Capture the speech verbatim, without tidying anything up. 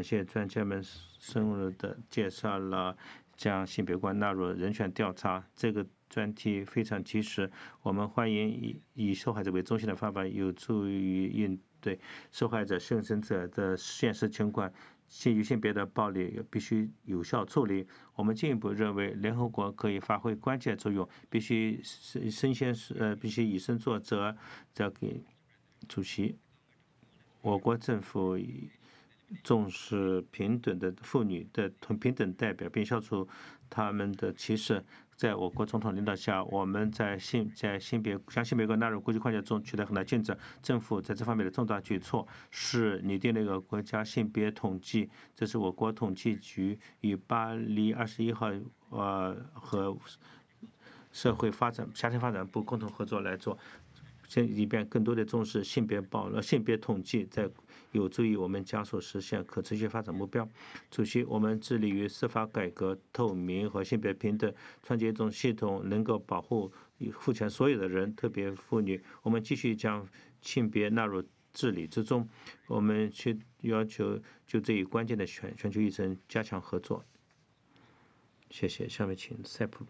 谢专家们深入的介绍了将性别观纳入人权调查这个专题非常及时。我们欢迎以以受害者为中心的方法，有助于应对受害者、幸生者的现实情况。基于性别的暴力必须有效处理。我们进一步认为，联合国可以发挥关键作用，必须身先呃必须以身作则。交给主席。我国政府重视平等的妇女的同平等代表，并消除他们的歧视。在我国总统领导下，我们在性在性别将性别观纳入国际框架中取得很大进展。政府在这方面的重大举措是拟定了一个国家性别统计，这是我国统计局与巴黎二十一号呃和社会发展家庭发展部共同合作来做。先以便更多的重视性别保呃性别统计，在有助于我们加速实现可持续发展目标。主席，我们致力于司法改革、透明和性别平等，创建一种系统能够保护赋权所有的人，特别妇女。我们继续将性别纳入治理之中，我们去要求就这一关键的全全球议程加强合作。谢谢，下面请塞普。